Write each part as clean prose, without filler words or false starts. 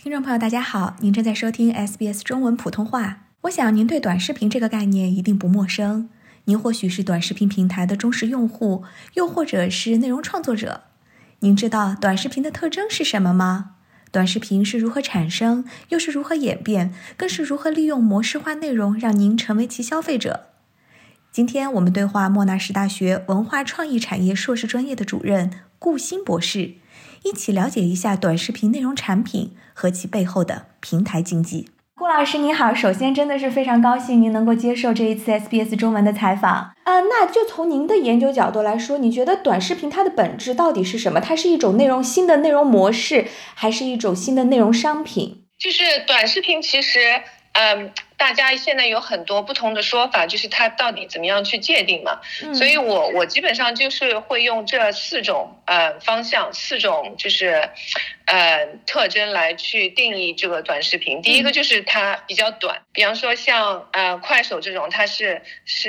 听众朋友大家好，您正在收听 SBS 中文普通话。我想您对短视频这个概念一定不陌生，您或许是短视频平台的忠实用户，又或者是内容创作者。您知道短视频的特征是什么吗？短视频是如何产生，又是如何演变，更是如何利用模式化内容让您成为其消费者？今天我们对话莫纳什大学文化创意产业硕士专业的主任顾欣博士，一起了解一下短视频内容产品和其背后的平台经济。顾老师你好，首先真的是非常高兴您能够接受这一次 SBS 中文的采访。那就从您的研究角度来说，你觉得短视频它的本质到底是什么？它是一种新的内容模式，还是一种新的内容商品？ 就是短视频其实大家现在有很多不同的说法，就是它到底怎么样去界定嘛。所以我基本上就是会用这4种方向，4种就是特征来去定义这个短视频。第一个就是它比较短，比方说像快手这种，它是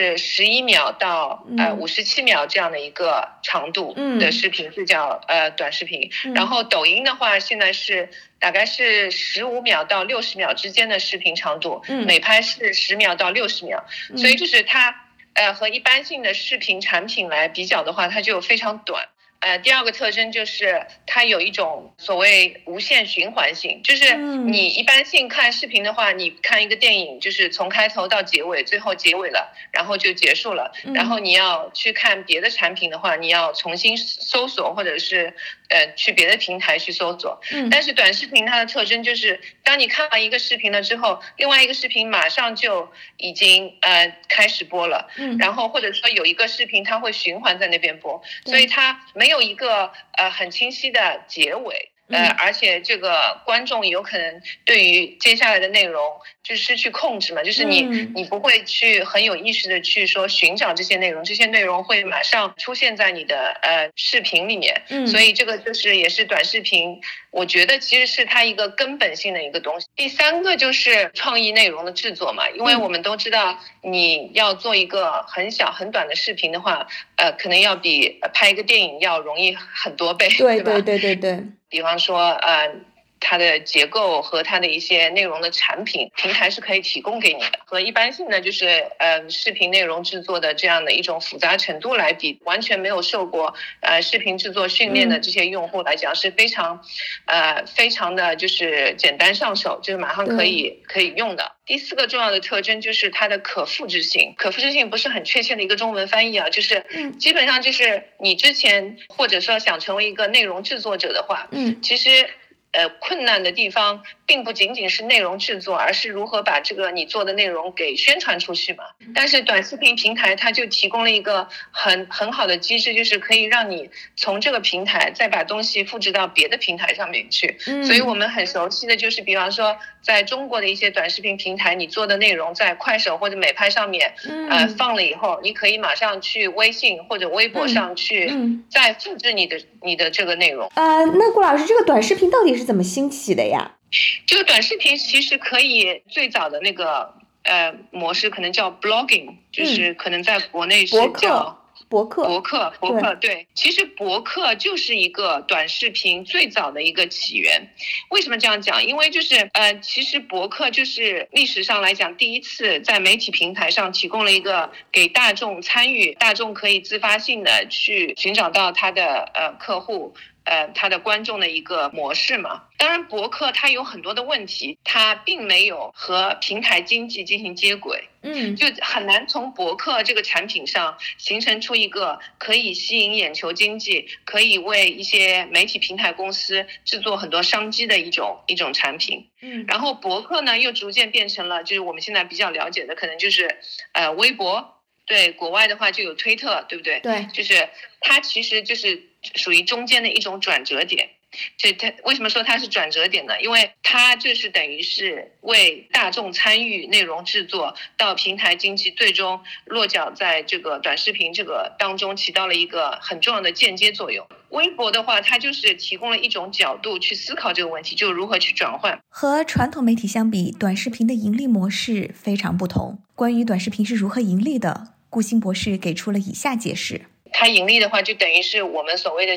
11秒到57秒这样的一个长度的视频，就叫短视频。然后抖音的话，现在是大概是15秒到60秒之间的视频长度，美拍是10秒到60秒，所以就是它和一般性的视频产品来比较的话，它就非常短。第二个特征就是它有一种所谓无限循环性，就是你一般性看视频的话，你看一个电影就是从开头到结尾，最后结尾了，然后就结束了。然后你要去看别的产品的话，你要重新搜索，或者是去别的平台去搜索。但是短视频它的特征就是当你看完一个视频了之后，另外一个视频马上就已经开始播了。然后或者说有一个视频它会循环在那边播，所以它没有一个很清晰的结尾。而且这个观众有可能对于接下来的内容就失去控制嘛，就是你不会去很有意识的去说寻找这些内容，这些内容会马上出现在你的视频里面。所以这个就是也是短视频我觉得其实是它一个根本性的一个东西。第3个就是创意内容的制作嘛，因为我们都知道你要做一个很小很短的视频的话，可能要比拍一个电影要容易很多倍，对吧？ 对。 比方说它的结构和它的一些内容的产品平台是可以提供给你的，和一般性的就是视频内容制作的这样的一种复杂程度来比，完全没有受过视频制作训练的这些用户来讲是非常的就是简单上手，就是马上可以用的。第4个重要的特征就是它的可复制性。可复制性不是很确切的一个中文翻译啊，就是基本上就是你之前或者说想成为一个内容制作者的话，其实困难的地方并不仅仅是内容制作，而是如何把这个你做的内容给宣传出去嘛。但是短视频平台它就提供了一个很好的机制，就是可以让你从这个平台再把东西复制到别的平台上面去。所以我们很熟悉的就是比方说在中国的一些短视频平台，你做的内容在快手或者美拍上面放了以后，你可以马上去微信或者微博上去再复制你的这个内容。 那顾老师，这个短视频到底是怎么兴起的呀？ 这个短视频其实可以最早的那个模式可能叫 blogging， 就是可能在国内是叫博客。对，其实博客就是一个短视频最早的一个起源。为什么这样讲？因为就是其实博客就是历史上来讲第一次在媒体平台上提供了一个给大众参与，大众可以自发性的去寻找到他的客户他的观众的一个模式嘛。当然博客它有很多的问题，它并没有和平台经济进行接轨，就很难从博客这个产品上形成出一个可以吸引眼球经济，可以为一些媒体平台公司制作很多商机的一种产品。然后博客呢又逐渐变成了就是我们现在比较了解的可能就是微博，对，国外的话就有推特，对不对？ 对， 就是它其实就是属于中间的一种转折点。所以它为什么说它是转折点呢？因为它就是等于是为大众参与内容制作到平台经济最终落脚在这个短视频这个当中起到了一个很重要的间接作用。微博的话它就是提供了一种角度去思考这个问题，就如何去转换。 和传统媒体相比，短视频的盈利模式非常不同。关于短视频是如何盈利的，顾欣博士给出了以下解释。 它盈利的话就等于是我们所谓的叫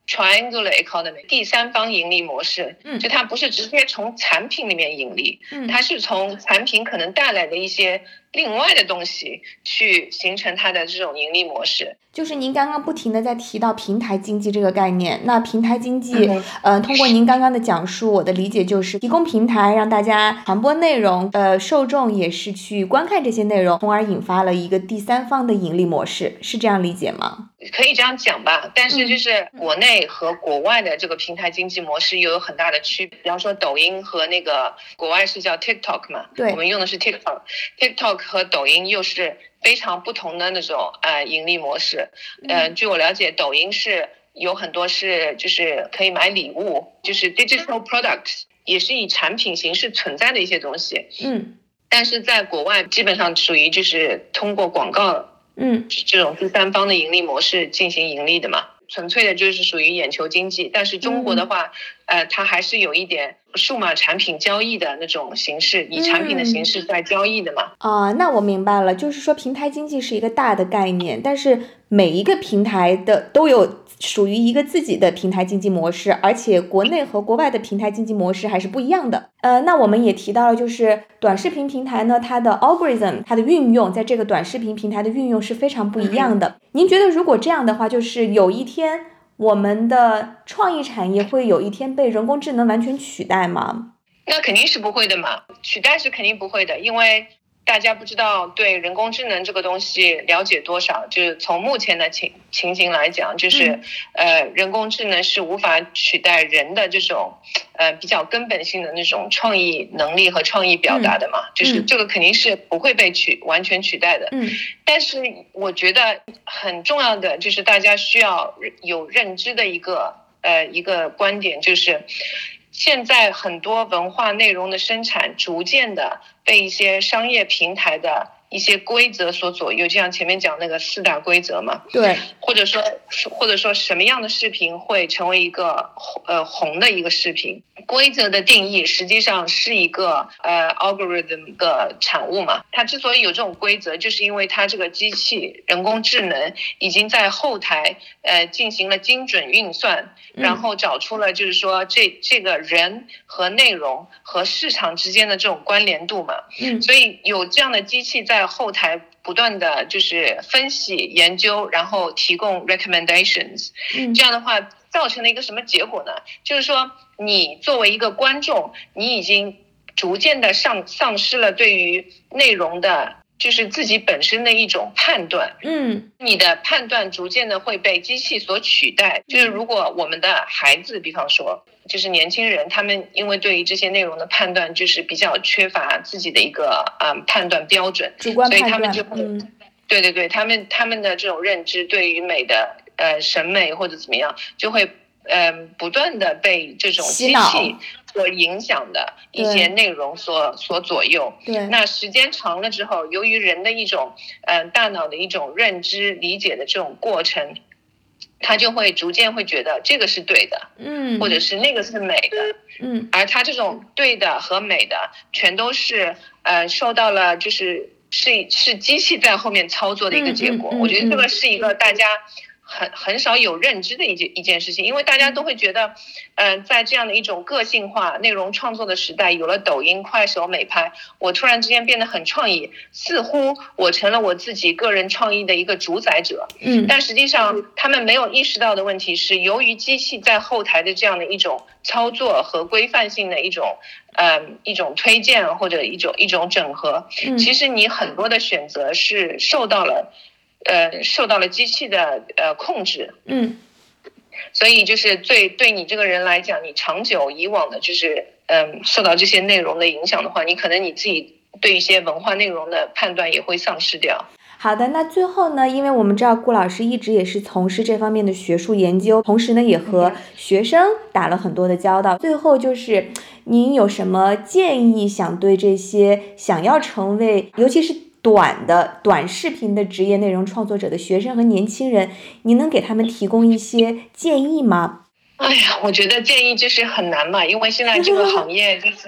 triangular economy 第三方盈利模式，就它不是直接从产品里面盈利，它是从产品可能带来的一些另外的东西去形成它的这种盈利模式。 就是您刚刚不停的在提到平台经济这个概念，那平台经济通过您刚刚的讲述，我的理解就是提供平台让大家传播内容，受众也是去观看这些内容，从而引发了一个第三方的盈利模式，是这样理解吗？ 可以这样讲吧，但是就是国内和国外的这个平台经济模式又有很大的区别。比方说抖音和那个国外是叫 TikTok 嘛， 对， 我们用的是 TikTok 和抖音又是非常不同的那种盈利模式。据我了解，抖音是有很多是就是可以买礼物，就是 digital products， 也是以产品形式存在的一些东西。但是在国外基本上属于就是通过广告这种第三方的盈利模式进行盈利的嘛，纯粹的就是属于眼球经济。但是中国的话它还是有一点数码产品交易的那种形式，以产品的形式在交易的嘛。 那我明白了，就是说平台经济是一个大的概念，但是每一个平台的都有属于一个自己的平台经济模式，而且国内和国外的平台经济模式还是不一样的。那我们也提到了，就是短视频平台呢，它的 algorithm 它的运用，在这个短视频平台的运用是非常不一样的。您觉得如果这样的话，就是有一天我们的创意产业会有一天被人工智能完全取代吗？ 那肯定是不会的嘛，取代是肯定不会的，因为大家不知道对人工智能这个东西了解多少。就是从目前的情形来讲，就是人工智能是无法取代人的这种比较根本性的那种创意能力和创意表达的嘛，就是这个肯定是不会被完全取代的。但是我觉得很重要的就是大家需要有认知的一个观点，就是现在很多文化内容的生产逐渐的被一些商业平台的一些规则所左右，就像前面讲那个4大规则嘛。 对， 或者说什么样的视频会成为一个红的一个视频，规则的定义实际上是一个algorithm 的产物嘛。它之所以有这种规则，就是因为它这个机器人工智能已经在后台进行了精准运算，然后找出了就是说这个人和内容和市场之间的这种关联度嘛。所以有这样的机器在后台不断的就是分析研究，然后提供 recommendations。这样的话造成了一个什么结果呢？就是说你作为一个观众，你已经逐渐的丧失了对于内容的就是自己本身的一种判断。你的判断逐渐的会被机器所取代。就是如果我们的孩子，比方说就是年轻人，他们因为对于这些内容的判断就是比较缺乏自己的一个判断标准， 主观判断， 所以他们就会对他们的这种认知对于美的审美或者怎么样，就会不断的被这种机器所影响的一些内容所左右。那时间长了之后，由于人的一种大脑的一种认知理解的这种过程，他就会逐渐会觉得这个是对的，或者是那个是美的，而他这种对的和美的全都是受到了就是机器在后面操作的一个结果。我觉得这个是一个大家很少有认知的一件事情，因为大家都会觉得在这样的一种个性化内容创作的时代，有了抖音、快手、美拍，我突然之间变得很创意，似乎我成了我自己个人创意的一个主宰者。但实际上他们没有意识到的问题是，由于机器在后台的这样的一种操作和规范性的一种推荐或者一种整合，其实你很多的选择是受到了机器的控制。所以就是对你这个人来讲，你长久以往的就是受到这些内容的影响的话，你可能你自己对一些文化内容的判断也会丧失掉。 好的，那最后呢，因为我们知道顾老师一直也是从事这方面的学术研究，同时呢也和学生打了很多的交道。最后就是您有什么建议想对这些想要成为尤其是短视频的职业内容创作者的学生和年轻人，您能给他们提供一些建议吗？ 哎呀，我觉得建议就是很难嘛，因为现在这个行业就是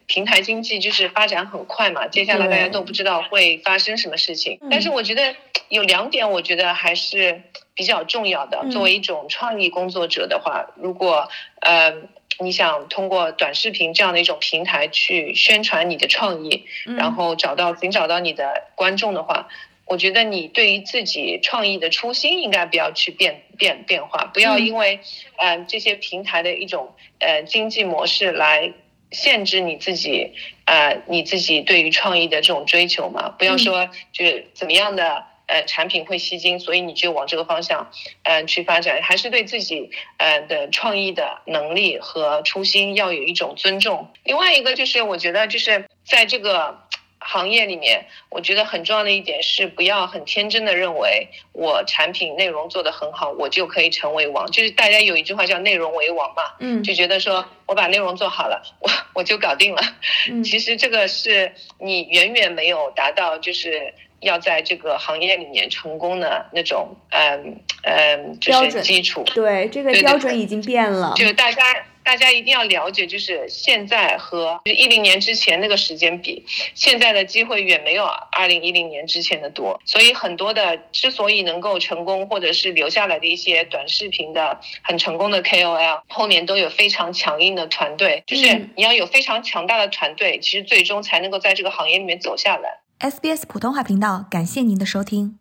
平台经济就是发展很快嘛，接下来大家都不知道会发生什么事情。但是我觉得有2点，我觉得还是比较重要的。作为一种创意工作者的话，如果你想通过短视频这样的一种平台去宣传你的创意，然后寻找到你的观众的话，我觉得你对于自己创意的初心应该不要去变化，不要因为这些平台的一种经济模式来限制你自己对于创意的这种追求嘛。不要说就是怎么样的产品会吸睛，所以你就往这个方向去发展，还是对自己的创意的能力和初心要有一种尊重。另外一个就是我觉得就是在这个行业里面，我觉得很重要的一点是不要很天真的认为我产品内容做得很好，我就可以成为王。就是大家有一句话叫内容为王嘛，就觉得说我把内容做好了，我就搞定了。其实这个是你远远没有达到就是要在这个行业里面成功的那种就是基础。 对，这个标准已经变了。 就大家一定要了解，就是现在和10年之前那个时间比，现在的机会远没有2010年之前的多。所以很多的之所以能够成功或者是留下来的一些短视频的很成功的 KOL， 后面都有非常强硬的团队，就是你要有非常强大的团队，其实最终才能够在这个行业里面走下来。 SBS 普通话频道，感谢您的收听。